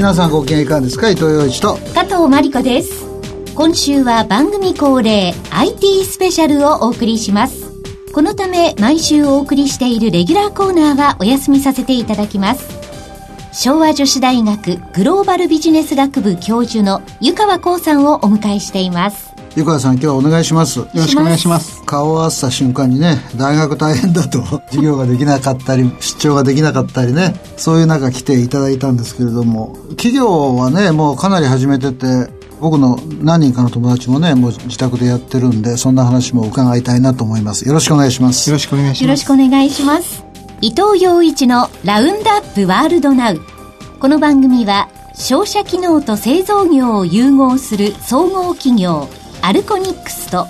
皆さんご機嫌いかがですか。伊藤洋一と加藤真理子です。今週は番組恒例 IT スペシャルをお送りします。このため毎週お送りしているレギュラーコーナーはお休みさせていただきます。昭和女子大学グローバルビジネス学部教授の湯川光さんをお迎えしています。 湯川さん、今日はお願いします。よろしくお願いします。 顔を合わせた瞬間にね、大学大変だと授業ができなかったり出張ができなかったりね、そういう中来ていただいたんですけれども、企業はねもうかなり始めてて、僕の何人かの友達もねもう自宅でやってるんで、そんな話も伺いたいなと思います。よろしくお願いします。 よろしくお願いします。 よろしくお願いします。伊藤洋一のラウンドアップワールドナウ。この番組は商社機能と製造業を融合する総合企業アルコニックスと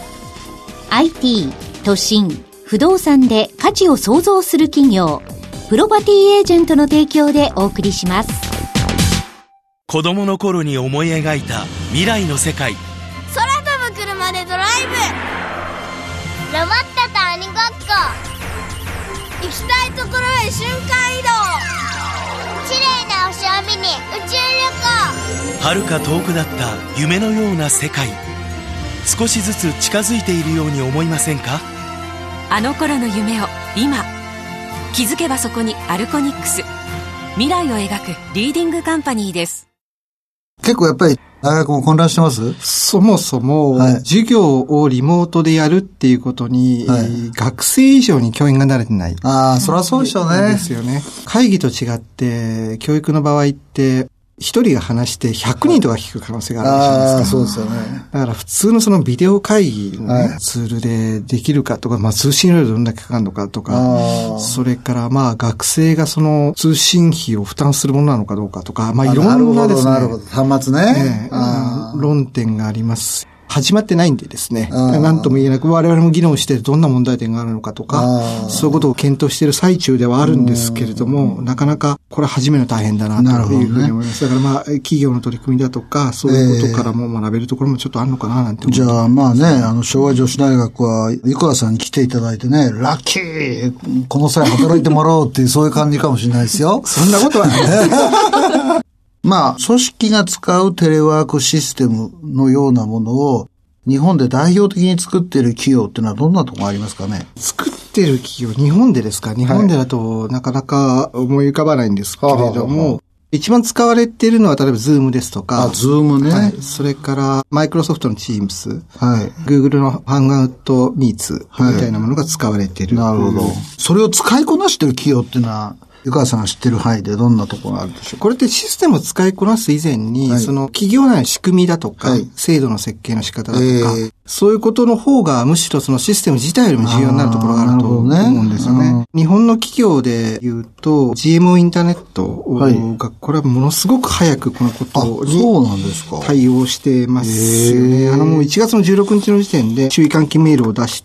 IT、都心、不動産で価値を創造する企業プロパティエージェントの提供でお送りします。 子供の頃に思い描いた未来の世界。 空飛ぶ車でドライブ、ロボットと鬼ごっこ、行きたいところへ瞬間移動、綺麗な星を見に宇宙旅行。 遥か遠くだった夢のような世界、少しずつ近づいているように思いませんか。 あの頃の夢を今、気づけばそこにアルコニックス、未来を描くリーディングカンパニーです。 結構やっぱり大学も混乱してます。 そもそも、授業をリモートでやるっていうことに、学生以上に教員が慣れてない。 そりゃそうでしょうね。 ですよね。会議と違って教育の場合って一人が話して100人とか聞く可能性があるじゃないですか。 そうですよね。 だから普通のそのビデオ会議の、ツールでできるかとか、通信料どんだけかかるのかとか、それから学生がその通信費を負担するものなのかどうかとか、いろんなですね。 なるほど。端末ね。 論点があります。始まってないんでですね、何とも言えなく、我々も議論してどんな問題点があるのかとか、そういうことを検討している最中ではあるんですけれども、なかなかこれは始めるの大変だなというふうに思います。だから企業の取り組みだとか、そういうことからも学べるところもちょっとあるのかななんて思って。 じゃあ昭和女子大学は湯川さんに来ていただいてね、ラッキー、この際働いてもらおうっていうそういう感じかもしれないですよ。 そんなことはない。 組織が使うテレワークシステムのようなものを日本で代表的に作っている企業っていうのはどんなところがありますかね。 作ってる企業、日本でですか。日本でだとなかなか思い浮かばないんですけれども、一番使われているのは例えば Zoom ですとか。 Zoom ね。 それからマイクロソフトの Teams、Google の Hangout Meets みたいなものが使われている。 なるほど。それを使いこなしている企業っていうのは湯川さんが知ってる範囲でどんなところがあるでしょう。 これってシステムを使いこなす以前に、その企業内の仕組みだとか、制度の設計の仕方だとか、そういうことの方がむしろそのシステム自体よりも重要になるところがあると思うんですよね。日本の企業で言うと GMO インターネットが、これはものすごく早くこのことに対応してますよね。もう1月の16日の時点で注意喚起メールを出して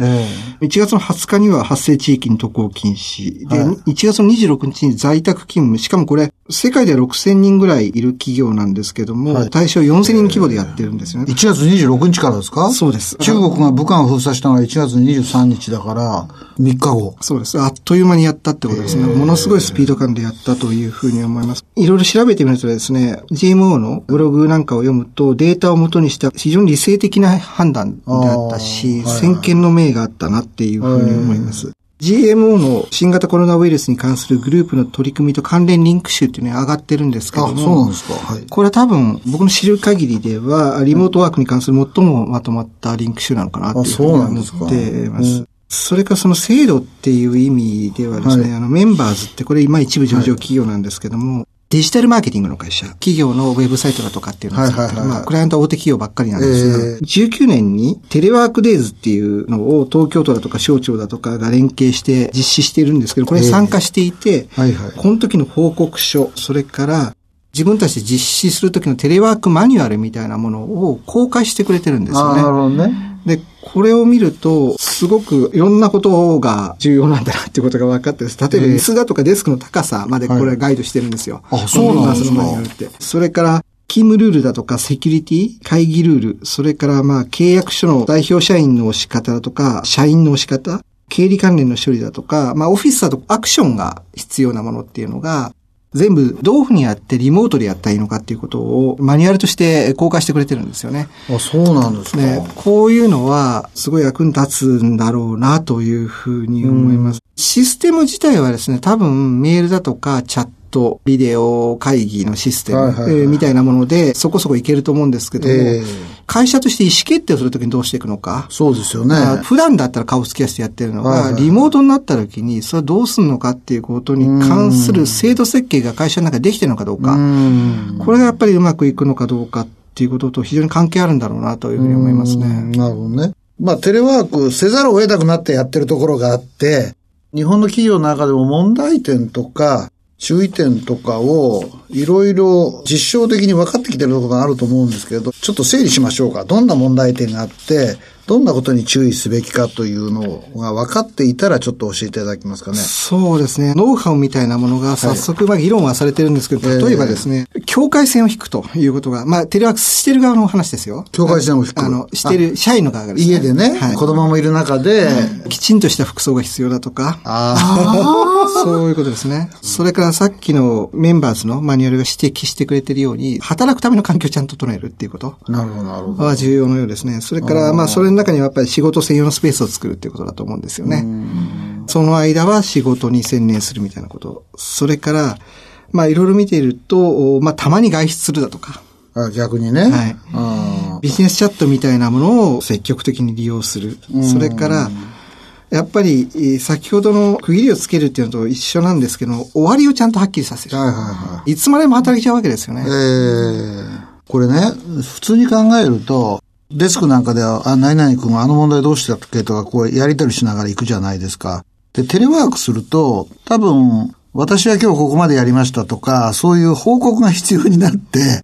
、1月の20日には発生地域に渡航禁止で、1月の26日に在宅勤務、しかもこれ世界では6000人ぐらいいる企業なんですけども、対象4000人規模でやってるんですよね。 1月26日からですか。 そうです。 中国が武漢を封鎖したのが1月23日だから3日後。 そうです。あっという間にやったってことですね。ものすごいスピード感でやったというふうに思います。いろいろ調べてみるとですね、GMO のブログなんかを読むとデータを元にした非常に理性的な判断であったし、先見の明があったなっていうふうに思います。GMO の新型コロナウイルスに関するグループの取り組みと関連リンク集っていうのが上がってるんですけども。 そうなんですか。 これは多分僕の知る限りではリモートワークに関する最もまとまったリンク集なのかなっていうふうに思っています。それからその制度っていう意味ではですね、メンバーズってこれ今一部上場企業なんですけども、デジタルマーケティングの会社、企業のウェブサイトだとかっていうのを作ってる、クライアントは大手企業ばっかりなんですが、19年にテレワークデイズっていうのを東京都だとか省庁だとかが連携して実施しているんですけど、これに参加していて、この時の報告書、それから自分たちで実施する時のテレワークマニュアルみたいなものを公開してくれてるんですよね。 なるほどね。 で、これを見ると、すごくいろんなことが重要なんだなっていうことが分かってです。例えば、椅子だとかデスクの高さまでこれはガイドしてるんですよ。 そうなんですか。 それから、勤務ルールだとかセキュリティ、会議ルール、それから契約書の代表社員の仕方だとか、社員の仕方、経理関連の処理だとか、オフィスだとアクションが必要なものっていうのが、 全部どういうふうにやってリモートでやったらいいのかっていうことをマニュアルとして公開してくれてるんですよね。 あ、そうなんですか。 ね、こういうのはすごい役に立つんだろうなというふうに思います。システム自体はですね、多分メールだとかチャット、ビデオ会議のシステム、みたいなものでそこそこいけると思うんですけども、会社として意思決定をするときにどうしていくのか。 そうですよね。 普段だったら顔つき合わせてやってるのが、リモートになったときにそれはどうするのかっていうことに関する制度設計が会社の中でできてるのかどうか。これがやっぱりうまくいくのかどうかっていうことと非常に関係あるんだろうなというふうに思いますね。 なるほどね。まあテレワークせざるを得なくなってやってるところがあって、日本の企業の中でも問題点とか注意点とかをいろいろ実証的に分かってきてるところがあると思うんですけど、ちょっと整理しましょうか。どんな問題点があって、どんなことに注意すべきかというのが分かっていたらちょっと教えていただけますかね。 そうですね。ノウハウみたいなものが早速議論はされてるんですけど、例えばですね、境界線を引くということが、テレワークしてる側の話ですよ。 境界線を引く。 してる社員の側がですね。 家でね、子供もいる中で、 きちんとした服装が必要だとか。そういうことですね。それからさっきのメンバーズのマニュアルが指摘してくれてるように、働くための環境をちゃんと整えるっていうこと。 なるほど、なるほど。 は重要のようですね。それから、それの中にはやっぱり仕事専用のスペースを作るっていうことだと思うんですよね。その間は仕事に専念するみたいなこと。それから、いろいろ見ていると、たまに外出するだとか。 逆にね。 はい。ビジネスチャットみたいなものを積極的に利用する。それから、やっぱり、先ほどの区切りをつけるっていうのと一緒なんですけど、終わりをちゃんとはっきりさせる。いつまでも働いちゃうわけですよね。 これね、普通に考えると、デスクなんかでは、何々君はあの問題どうしたっけとか、こうやり取りしながら行くじゃないですか。で、テレワークすると、多分、私は今日ここまでやりましたとか、そういう報告が必要になって、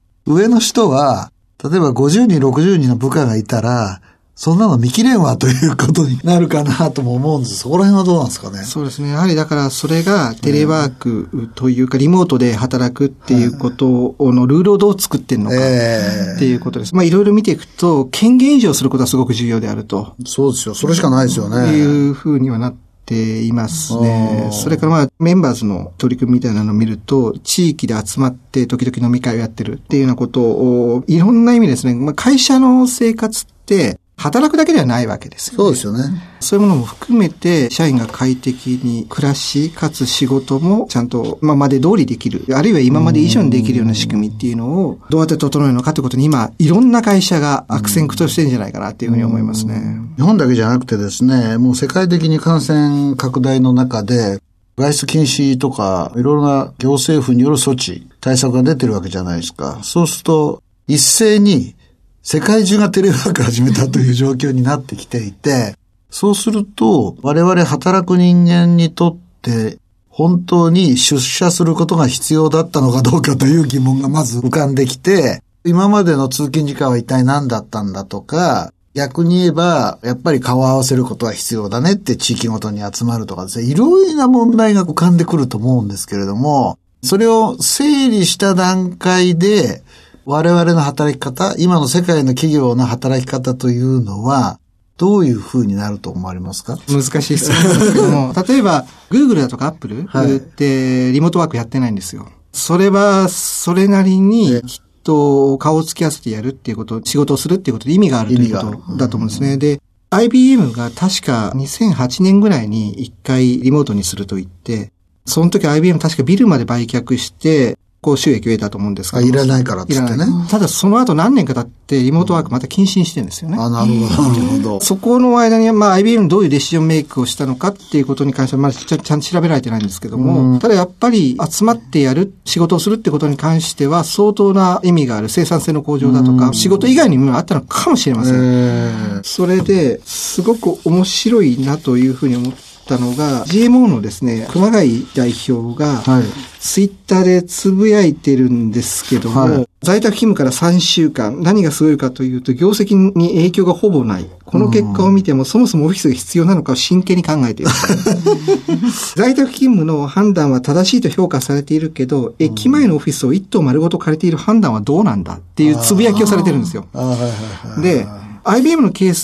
上の人は、例えば50人、60人の部下がいたら、そんなの見切れんわということになるかなとも思うんです。そこら辺はどうなんですかね。 そうですね。やはりだからそれがテレワークというかリモートで働くっていうことのルールをどう作ってんのかっていうことです。いろいろ見ていくと権限移譲することはすごく重要であると。 そうですよ。それしかないですよね。 いうふうにはなっていますね。それからメンバーズの取り組みみたいなのを見ると地域で集まって時々飲み会をやってるっていうようなことをいろんな意味ですね。会社の生活って働くだけではないわけですよね。 そうですよね。 そういうものも含めて、社員が快適に暮らし、かつ仕事もちゃんと今まで通りできる、あるいは今まで以上にできるような仕組みっていうのをどうやって整えるのかということに今、いろんな会社が悪戦苦闘してるんじゃないかなっていうふうに思いますね。 日本だけじゃなくてですね、もう世界的に感染拡大の中で、外出禁止とか、いろいろな行政府による措置、対策が出てるわけじゃないですか。そうすると、一斉に、世界中がテレワーク始めたという状況になってきていて、そうすると我々働く人間にとって本当に出社することが必要だったのかどうかという疑問がまず浮かんできて、今までの通勤時間は一体何だったんだとか、逆に言えばやっぱり顔を合わせることは必要だねって地域ごとに集まるとかですね、いろいろな問題が浮かんでくると思うんですけれども、それを整理した段階で我々の働き方、今の世界の企業の働き方というのは、どういう風になると思われますか？ 難しい質問ですけども、例えば、Google だとか Apple ってリモートワークやってないんですよ。それは、それなりに、きっと顔を突き合わせてやるっていうこと、仕事をするっていうことで意味があるということだと思うんですね。で、IBM が確か2008年ぐらいに一回リモートにすると言って、その時 IBM 確かビルまで売却して、収益を得たと思うんですけど。 いらないからって言ってね。 ただその後何年か経ってリモートワークまた禁止にしてるんですよね。 なるほど、なるほど。 そこの間にIBM どういうデシジョンメイクをしたのかっていうことに関してはちゃんと調べられてないんですけども、ただやっぱり集まってやる、仕事をするってことに関しては相当な意味がある、生産性の向上だとか、仕事以外にもあったのかもしれません。それですごく面白いなというふうに思ったのが、GMO のですね、熊谷代表が、ツイッターでつぶやいてるんですけども、在宅勤務から3週間、何がすごいかというと、業績に影響がほぼない。この結果を見ても、そもそもオフィスが必要なのかを真剣に考えている。在宅勤務の判断は正しいと評価されているけど、駅前のオフィスを一棟丸ごと借りている判断はどうなんだっていうつぶやきをされてるんですよ。で、IBM のケースって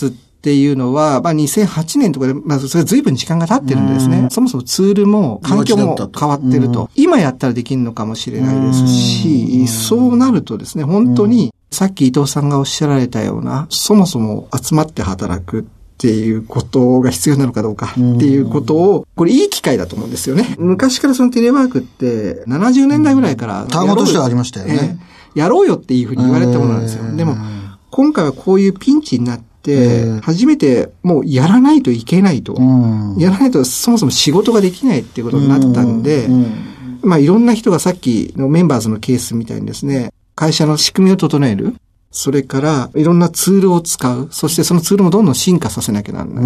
っていうのは、2008年とかで、それ随分時間が経ってるんですね。そもそもツールも環境も変わってると。今やったらできるのかもしれないですし、そうなるとですね、本当に、さっき伊藤さんがおっしゃられたような、そもそも集まって働くっていうことが必要なのかどうかっていうことを、これいい機会だと思うんですよね。昔からそのテレワークって70年代ぐらいから単語としてはありましたよね。 やろうよっていうふうに言われたものなんですよ。でも今回はこういうピンチになって初めてもうやらないといけないと、やらないとそもそも仕事ができないっていうことになったんで、いろんな人がさっきのメンバーズのケースみたいにですね、会社の仕組みを整える。それから、いろんなツールを使う。そしてそのツールもどんどん進化させなきゃならない。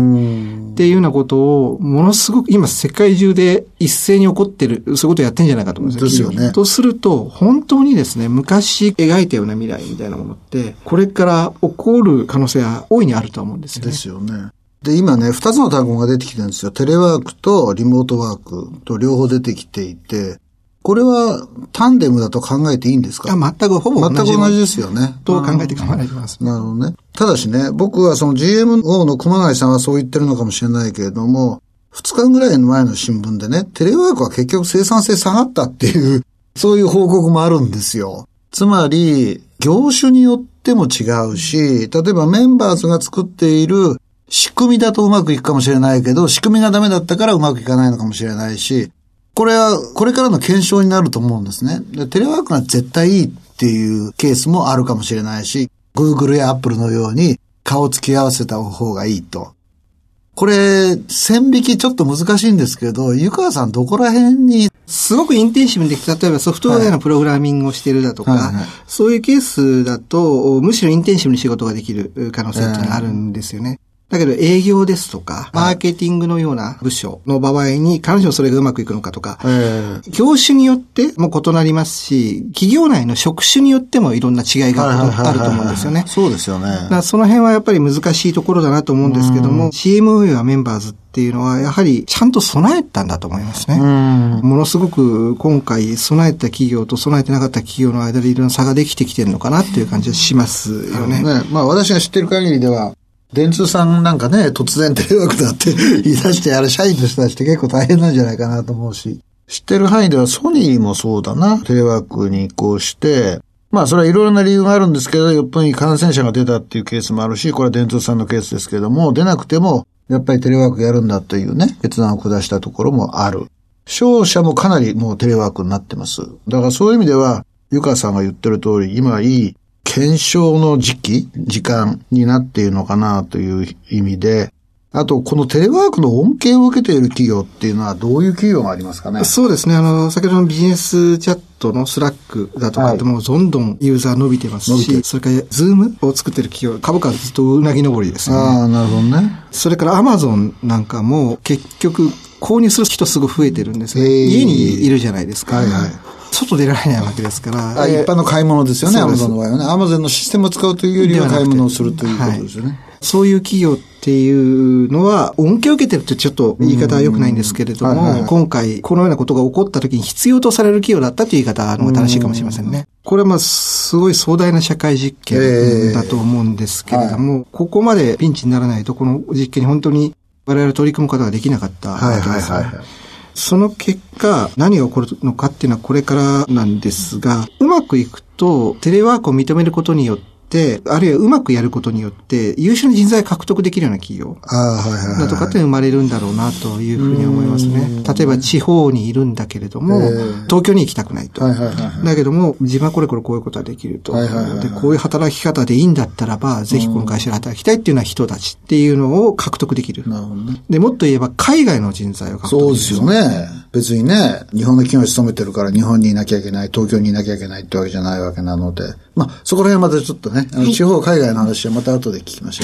っていうようなことを、ものすごく今世界中で一斉に起こってる、そういうことをやってんじゃないかと思うんですよ。ですよね。とすると、本当にですね、昔描いたような未来みたいなものって、これから起こる可能性は大いにあると思うんですよね。 ですよね。で、今ね、二つの単語が出てきてるんですよ。テレワークとリモートワークと両方出てきていて、これはタンデムだと考えていいんですか？ 全くほぼ同じですよね。 と考えて構わないと思います。 なるほどね。ただしね、僕はその GMO の熊谷さんはそう言ってるのかもしれないけれども、2日ぐらいの前の新聞でね、テレワークは結局生産性下がったっていう、そういう報告もあるんですよ。つまり、業種によっても違うし、例えばメンバーズが作っている仕組みだとうまくいくかもしれないけど、仕組みがダメだったからうまくいかないのかもしれないし、これはこれからの検証になると思うんですね。でテレワークが絶対いいっていうケースもあるかもしれないし、Google や Apple のように顔つき合わせた方がいいと。これ、線引きちょっと難しいんですけど、湯川さんどこら辺にすごくインテンシブにできて、例えばソフトウェアのプログラミングをしているだとか、そういうケースだと、むしろインテンシブに仕事ができる可能性っていうのがあるんですよね。だけど営業ですとか、マーケティングのような部署の場合に、彼女それがうまくいくのかとか、業種によっても異なりますし、企業内の職種によってもいろんな違いがあると思うんですよね。 そうですよね。 だからその辺はやっぱり難しいところだなと思うんですけども、CMO やメンバーズっていうのはやはりちゃんと備えたんだと思いますね。ものすごく今回備えた企業と備えてなかった企業の間でいろんな差ができてきてるのかなっていう感じがしますよね。 私が知ってる限りでは、電通さんなんかね、突然テレワークだって言い出して、社員の人たちって結構大変なんじゃないかなと思うし、知ってる範囲ではソニーもそうだな、テレワークに移行して、それはいろいろな理由があるんですけど、よっぽどに感染者が出たっていうケースもあるし、これは電通さんのケースですけども、出なくても、やっぱりテレワークやるんだというね、決断を下したところもある。商社もかなりもうテレワークになってます。だからそういう意味では、湯川さんが言ってる通り、今いい検証の時間になっているのかなという意味で、あと、このテレワークの恩恵を受けている企業っていうのはどういう企業がありますかね？ そうですね。先ほどのビジネスチャットのスラックだとかでもどんどんユーザー伸びてますし、それからズームを作っている企業、株価はずっとうなぎ登りですね。 なるほどね。 それからアマゾンなんかも結局購入する人すごい増えてるんですね。家にいるじゃないですか。外出られないわけですから。 一般の買い物ですよね、アマゾンの場合はね。アマゾンのシステムを使うというよりは買い物をするということですよね。 そういう企業っていうのは、恩恵を受けてるってちょっと言い方は良くないんですけれども、今回このようなことが起こった時に必要とされる企業だったという言い方の方が正しいかもしれませんね。これはすごい壮大な社会実験だと思うんですけれども、ここまでピンチにならないと、この実験に本当に我々取り組むことができなかったわけです。その結果、何が起こるのかっていうのはこれからなんですが、うまくいくとテレワークを認めることによって、あるいはうまくやることによって優秀な人材を獲得できるような企業だとかって生まれるんだろうなというふうに思いますね。例えば地方にいるんだけれども、東京に行きたくないと。だけども、自分はこういうことができると。で、こういう働き方でいいんだったらば、ぜひこの会社で働きたいっていうような人たちっていうのを獲得できる。で、もっと言えば海外の人材を獲得できる。 そうですよね。別にね、日本の企業に勤めてるから日本にいなきゃいけない、東京にいなきゃいけないってわけじゃないわけなので、そこら辺はまたちょっとね、地方海外の話はまた後で聞きましょ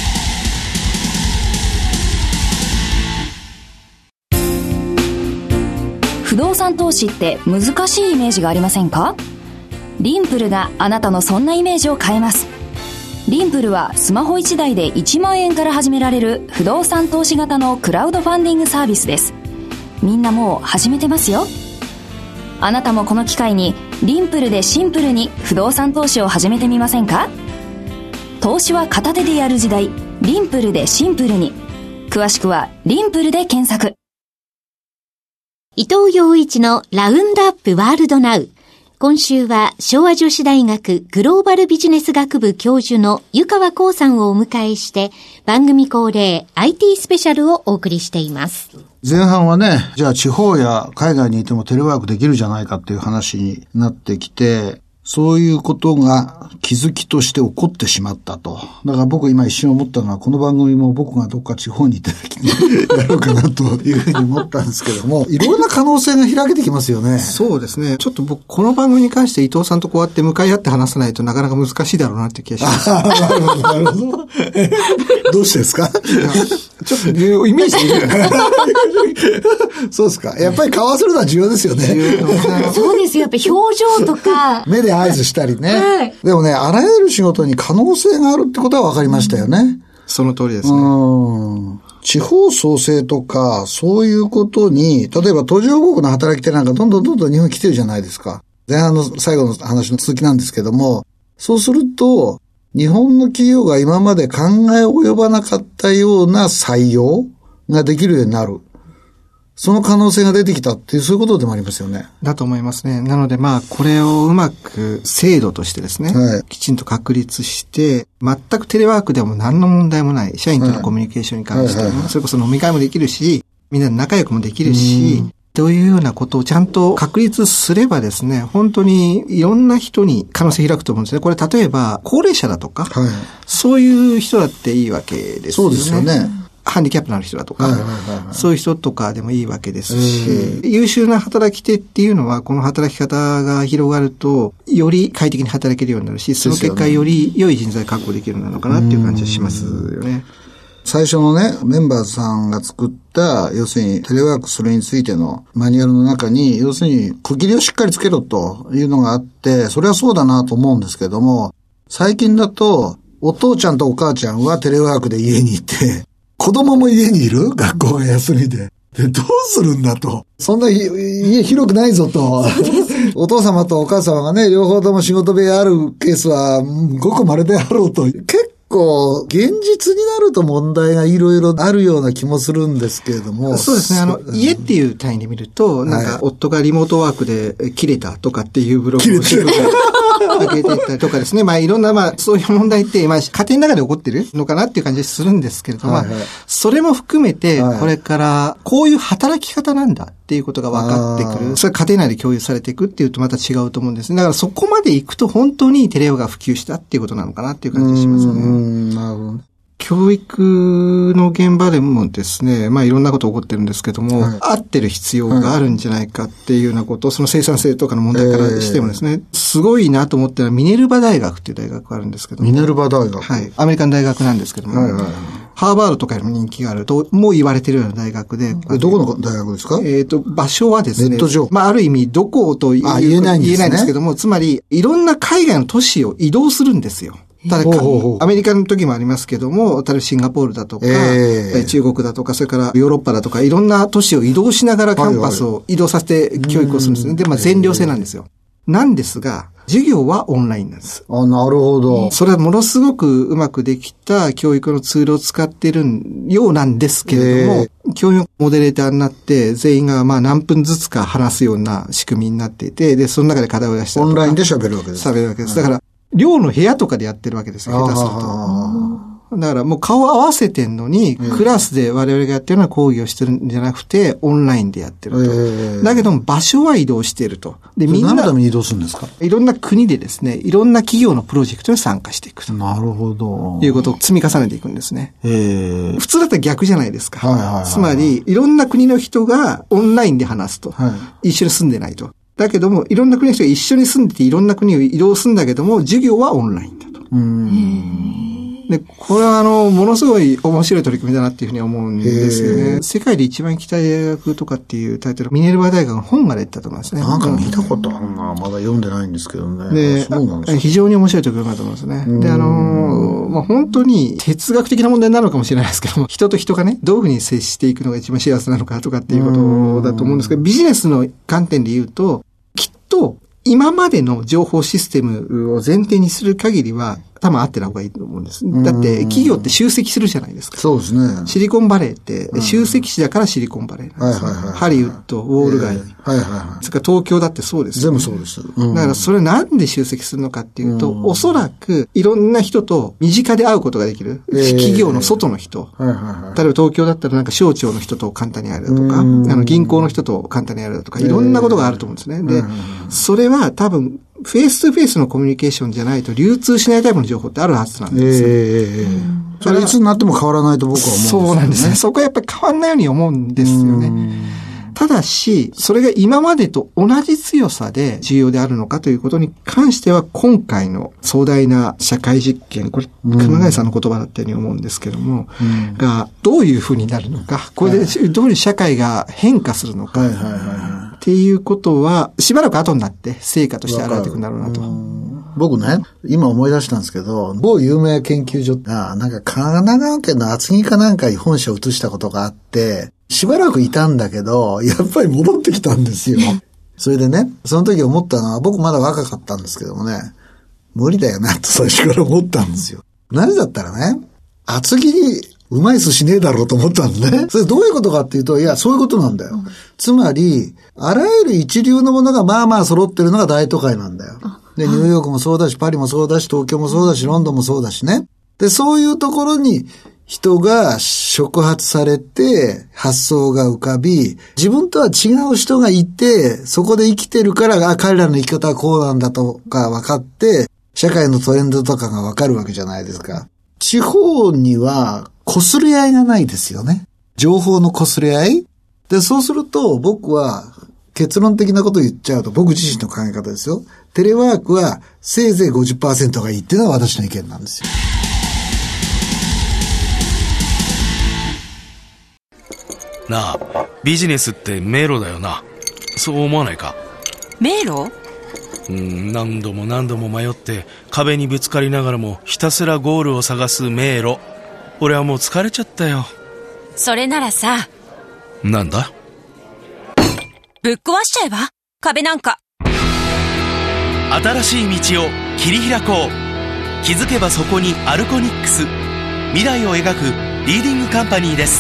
う。 不動産投資って難しいイメージがありませんか？リンプルがあなたのそんなイメージを変えます。リンプルはスマホ1台で1万円から始められる不動産投資型のクラウドファンディングサービスです。みんなもう始めてますよ。あなたもこの機会にリンプルでシンプルに不動産投資を始めてみませんか？投資は片手でやる時代、 リンプルでシンプルに。詳しくはリンプルで検索。 伊藤洋一のラウンドアップワールドナウ。今週は昭和女子大学グローバルビジネス学部教授の湯川光さんをお迎えして番組恒例 IT スペシャルをお送りしています。 前半はね、じゃあ地方や海外にいてもテレワークできるじゃないかっていう話になってきて、そういうことが気づきとして起こってしまったと。だから僕今一瞬思ったのは、この番組も僕がどっか地方に行った時にやろうかなというふうに思ったんですけども、いろんな可能性が開けてきますよね。 そうですね。ちょっと僕、この番組に関して伊藤さんとこうやって向かい合って話さないとなかなか難しいだろうなって気がします。 なるほど、なるほど。どうしてですか？ ちょっとイメージできない。 そうですか。やっぱり顔合わせるのは重要ですよね。 そうですよ。やっぱり表情とか。 目で合図したりね。 はい。 でもね、あらゆる仕事に可能性があるってことは分かりましたよね。 その通りですね。 地方創生とか、そういうことに、例えば途上国の働き手なんかどんどん日本に来てるじゃないですか。前半の最後の話の続きなんですけども、そうすると、日本の企業が今まで考え及ばなかったような採用ができるようになる。その可能性が出てきたっていう、そういうことでもありますよね。 だと思いますね。なのでこれをうまく制度としてですね、はい、きちんと確立して、全くテレワークでも何の問題もない、社員とのコミュニケーションに関して、それこそ飲み会もできるし、みんなで仲良くもできるし、というようなことをちゃんと確立すればですね、本当にいろんな人に可能性開くと思うんですね。これ例えば、高齢者だとか、はい、そういう人だっていいわけですよね。そうですよね。ハンディキャップのある人だとか、そういう人とかでもいいわけですし、優秀な働き手っていうのは、この働き方が広がると、より快適に働けるようになるし、その結果より良い人材確保できるようになるのかなっていう感じがしますよね。 最初のね、メンバーさんが作った、要するにテレワークそれについてのマニュアルの中に、要するに区切りをしっかりつけろというのがあって、それはそうだなと思うんですけども、最近だと、お父ちゃんとお母ちゃんはテレワークで家にいて、子供も家にいる？学校が休みで。で、どうするんだと。そんな家広くないぞと。お父様とお母様がね、両方とも仕事部屋あるケースは、ごく稀であろうと。結構、現実になると問題がいろいろあるような気もするんですけれども。 そうですね。家っていう単位で見ると、なんか、夫がリモートワークで切れたとかっていうブログをしてる開けていったりとかですね。いろんな、そういう問題って、家庭の中で起こってるのかなっていう感じするんですけれども、それも含めて、これから、こういう働き方なんだっていうことが分かってくる。それ家庭内で共有されていくっていうとまた違うと思うんですね。だからそこまで行くと本当にテレワークが普及したっていうことなのかなっていう感じがしますよね。 なるほど。 教育の現場でもですね、いろんなこと起こってるんですけども、合ってる必要があるんじゃないかっていうようなことを、その生産性とかの問題からしてもですね、すごいなと思ったらミネルバ大学っていう大学があるんですけども。 ミネルバ大学？ はい。アメリカの大学なんですけども、ハーバードとかよりも人気があるとも言われてるような大学で。 どこの大学ですか？ 場所はですね、 ネット上。 ある意味どこと言えないんですけども、つまりいろんな海外の都市を移動するんですよ。ただアメリカの時もありますけども、例えばシンガポールだとか、中国だとか、それからヨーロッパだとか、いろんな都市を移動しながらキャンパスを移動させて教育をするんですね。で、全寮制なんですよ。なんですが、授業はオンラインなんです。 なるほど。 それはものすごくうまくできた教育のツールを使っているようなんですけれども、教員モデレーターになって、全員が何分ずつか話すような仕組みになっていて、で、その中で課題を出したりとか。 オンラインで喋るわけです。 喋るわけです。だから、寮の部屋とかでやってるわけですよ、下手すると。だからもう顔合わせてんのに、クラスで我々がやってるのは講義をしてるんじゃなくて、オンラインでやってると。だけども場所は移動していると。 で、みんな。何のために移動するんですか？ いろんな国でですね、いろんな企業のプロジェクトに参加していくと。 なるほど。 いうことを積み重ねていくんですね。普通だったら逆じゃないですか。つまり、いろんな国の人がオンラインで話すと。一緒に住んでないと。だけども、いろんな国の人が一緒に住んでて、いろんな国を移動するんだけども、授業はオンラインだと。で、これはものすごい面白い取り組みだなっていうふうに思うんですよね。世界で一番行きたい大学とかっていうタイトル、ミネルバ大学の本が出たと思いますね。 なんか見たことあるな。まだ読んでないんですけどね。 で、そうなんです。非常に面白い取り組みだと思いますね。で、本当に哲学的な問題になるのかもしれないですけども、人と人がね、どういうふうに接していくのが一番幸せなのかとかっていうことだと思うんですけど、ビジネスの観点で言うと、きっと、今までの情報システムを前提にする限りは、 多分合ってた方がいいと思うんです。だって企業って集積するじゃないですか。 そうですね。 シリコンバレーって集積地だからシリコンバレーなんですよ。ハリウッド、ウォール街。それから東京だってそうですよね。 全部そうです。 だからそれなんで集積するのかっていうと、おそらくいろんな人と身近で会うことができる。企業の外の人。例えば東京だったらなんか省庁の人と簡単に会えるだとか、銀行の人と簡単に会えるだとか、いろんなことがあると思うんですね。で、それは多分、フェイス2フェイスのコミュニケーションじゃないと流通しないタイプの情報ってあるはずなんですよ。 それいつになっても変わらないと僕は思うんですよね。 そうなんですね。そこはやっぱり変わらないように思うんですよね。ただし、それが今までと同じ強さで重要であるのかということに関しては、今回の壮大な社会実験、これ、熊谷さんの言葉だったように思うんですけども、が、どういうふうになるのか、これでどういうふうに社会が変化するのか、っていうことは、しばらく後になって成果として現れてくるんだろうなと。 僕ね、今思い出したんですけど、某有名研究所が、なんか神奈川県の厚木かなんかに本社を移したことがあって、しばらくいたんだけど、やっぱり戻ってきたんですよ。それでね、その時思ったのは、僕まだ若かったんですけどもね、無理だよなと最初から思ったんですよ。何だったらね、厚木にうまい寿司ねえだろうと思ったんですね。それどういうことかっていうと、いや、そういうことなんだよ。つまり、あらゆる一流のものがまあまあ揃ってるのが大都会なんだよ。で、ニューヨークもそうだし、パリもそうだし、東京もそうだし、ロンドンもそうだしね。で、そういうところに人が触発されて、発想が浮かび、自分とは違う人がいて、そこで生きてるから、彼らの生き方はこうなんだとか分かって、社会のトレンドとかが分かるわけじゃないですか。地方には、擦れ合いがないですよね。情報の擦れ合いで、そうすると、僕は、結論的なことを言っちゃうと、僕自身の考え方ですよ。テレワークはせいぜい 50% がいいっていうのが私の意見なんですよ。 なあ、ビジネスって迷路だよな。そう思わないか？ 迷路？ 何度も何度も迷って壁にぶつかりながらもひたすらゴールを探す迷路。俺はもう疲れちゃったよ。 それならさ。 なんだ？ ぶっ壊しちゃえば？壁なんか。 新しい道を切り開こう。気づけばそこにアルコニックス。未来を描くリーディングカンパニーです。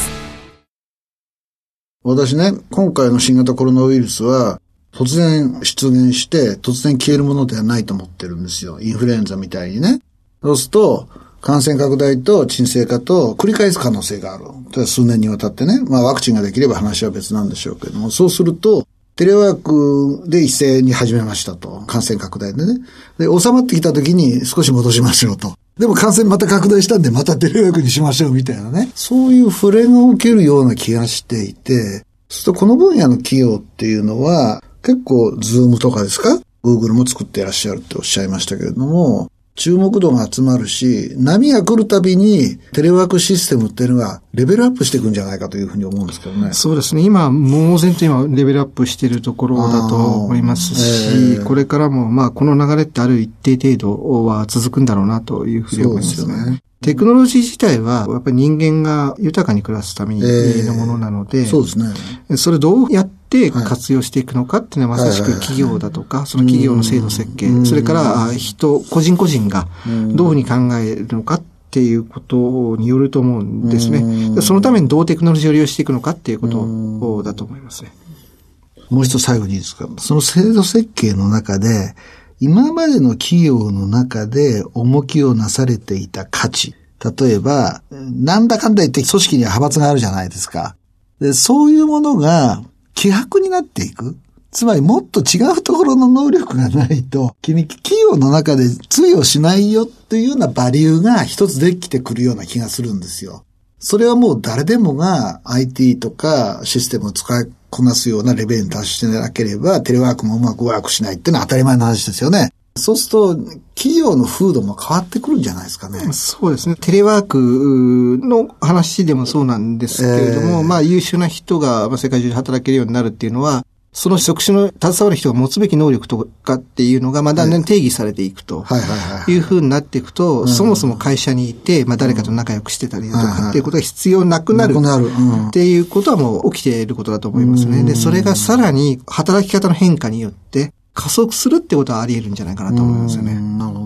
私ね、今回の新型コロナウイルスは突然出現して突然消えるものではないと思ってるんですよ。インフルエンザみたいにね。そうすると感染拡大と沈静化と繰り返す可能性がある。数年にわたってね。まあワクチンができれば話は別なんでしょうけども、そうするとテレワークで一斉に始めましたと。感染拡大でね。で、収まってきた時に少し戻しましょうと。でも感染また拡大したんでまたテレワークにしましょうみたいなね。そういう触れが受けるような気がしていて、そうするとこの分野の企業っていうのは結構ズームとかですか？ Google も作っていらっしゃるっておっしゃいましたけれども、注目度が集まるし、波が来るたびにテレワークシステムっていうのがレベルアップしていくんじゃないかというふうに思うんですけどね。 そうですね。今、猛然と今レベルアップしているところだと思いますし、これからもまあこの流れってある一定程度は続くんだろうなというふうに思いますね。そうですよね。テクノロジー自体はやっぱり人間が豊かに暮らすためにのものなので、 そうですね。 それをどうやって活用していくのかっていうのはまさしく企業だとか、その企業の制度設計、それから個人個人がどういうふうに考えるのかっていうことによると思うんですね。そのためにどうテクノロジーを利用していくのかっていうことだと思いますね。 もう一つ最後にいいですか。その制度設計の中で、今までの企業の中で重きをなされていた価値。例えば、なんだかんだ言って組織には派閥があるじゃないですか。で、そういうものが希薄になっていく。つまりもっと違うところの能力がないと、企業の中で通用しないよっていうようなバリューが一つできてくるような気がするんですよ。それはもう誰でもが IT とかシステムを使いこなすようなレベルに達してなければ、テレワークもうまくワークしないっていうのは当たり前の話ですよね。そうすると、企業の風土も変わってくるんじゃないですかね。 そうですね。テレワークの話でもそうなんですけれども、まあ優秀な人が世界中で働けるようになるっていうのは、その職種の携わる人が持つべき能力とかっていうのが、だんだん定義されていくというふうになっていくと、そもそも会社にいて、誰かと仲良くしてたりだとかっていうことが必要なくなるっていうことはもう起きていることだと思いますね。で、それがさらに働き方の変化によって加速するってことはあり得るんじゃないかなと思いますよね。 なるほどね。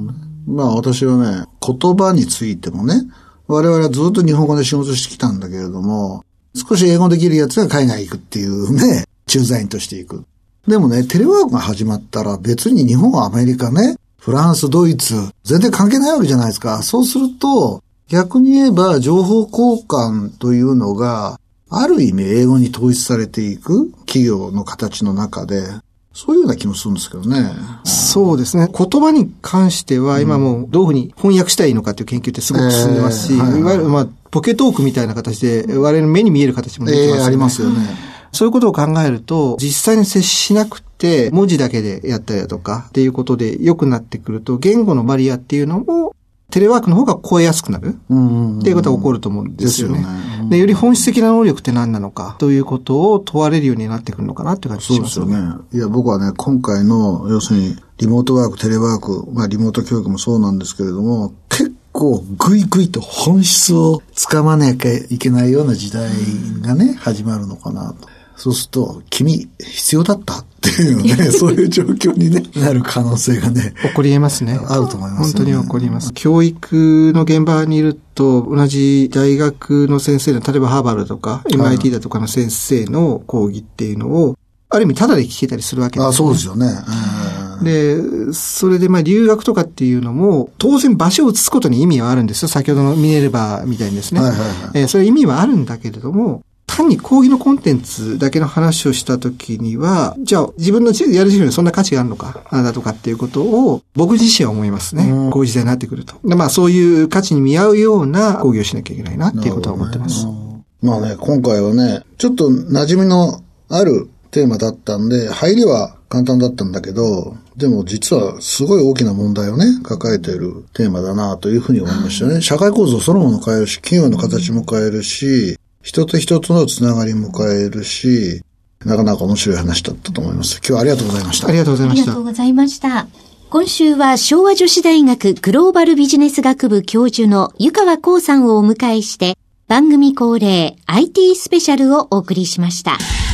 私はね、言葉についてもね、我々はずっと日本語で仕事してきたんだけれども、少し英語できるやつが海外行くっていうね、駐在員として行く。でもね、テレワークが始まったら別に日本、アメリカね、フランス、ドイツ、全然関係ないわけじゃないですか。そうすると、逆に言えば情報交換というのが、ある意味英語に統一されていく企業の形の中で、そういうような気もするんですけどね。 そうですね。言葉に関しては今もうどういうふうに翻訳したらいいのかっていう研究ってすごく進んでますし、いわゆるポケトークみたいな形で我々の目に見える形もできますよね。 ありますよね。 そういうことを考えると、実際に接しなくて文字だけでやったりだとかっていうことで良くなってくると、言語のバリアっていうのもテレワークの方が超えやすくなるっていうことが起こると思うんですよね。で、より本質的な能力って何なのかということを問われるようになってくるのかなって感じしますよね。 そうですよね。いや、僕はね、今回の要するにリモートワーク、テレワーク、リモート教育もそうなんですけれども、結構グイグイと本質をつかまなきゃいけないような時代がね、始まるのかなと。そうすると、君、必要だったっていうね、そういう状況に、ね、なる可能性がね。 起こり得ますね。 あると思いますね。 本当に起こります。教育の現場にいると、同じ大学の先生の、例えばハーバードとか、MIT だとかの先生の講義っていうのを、ある意味タダで聞けたりするわけですね。 そうですよね。 で、それで留学とかっていうのも、当然場所を移すことに意味はあるんですよ。先ほどのミネルバみたいにですね。それ意味はあるんだけれども、単に講義のコンテンツだけの話をしたときには、じゃあ自分のやる授業にそんな価値があるのか、だとかっていうことを僕自身は思いますね。こういう時代になってくると。で、そういう価値に見合うような講義をしなきゃいけないなっていうことは思ってます。 今回はね、ちょっと馴染みのあるテーマだったんで、入りは簡単だったんだけど、でも実はすごい大きな問題をね、抱えているテーマだなというふうに思いましたね。社会構造そのものを変えるし、企業の形も変えるし、人と人とのつながりも変えるし、なかなか面白い話だったと思います。今日はありがとうございました。 ありがとうございました。 ありがとうございました。今週は昭和女子大学グローバルビジネス学部教授の湯川光さんをお迎えして、番組恒例 IT スペシャルをお送りしました。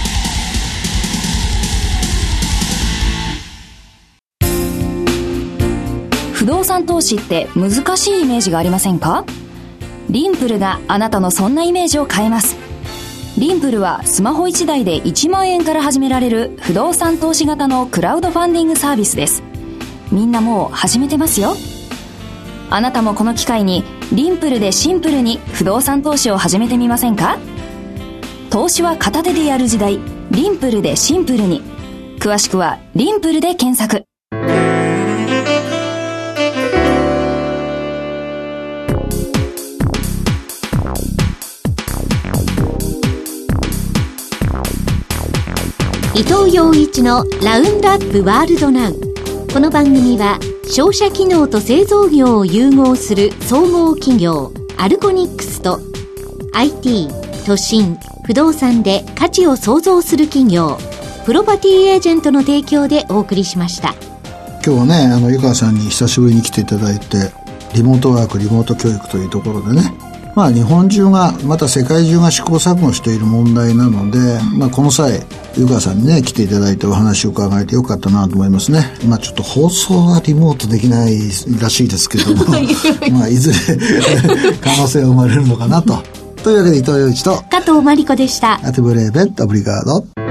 不動産投資って難しいイメージがありませんか？リンプルがあなたのそんなイメージを変えます。リンプルはスマホ1台で1万円から始められる不動産投資型のクラウドファンディングサービスです。みんなもう始めてますよ。あなたもこの機会にリンプルでシンプルに不動産投資を始めてみませんか？投資は片手でやる時代、リンプルでシンプルに。詳しくはリンプルで検索。 伊藤洋一のラウンドアップワールドナウ。この番組は商社機能と製造業を融合する総合企業アルコニックスと IT、都心、不動産で価値を創造する企業プロパティエージェントの提供でお送りしました。 今日はね、湯川さんに久しぶりに来ていただいて、リモートワーク、リモート教育というところでね、日本中がまた世界中が試行錯誤している問題なので、この際湯川さんにね来ていただいてお話を伺えてよかったなと思いますね。ちょっと放送はリモートできないらしいですけどもいずれ可能性が生まれるのかなと。というわけで伊藤洋一と加藤真理子でした。 アテブレーベットオブリガード。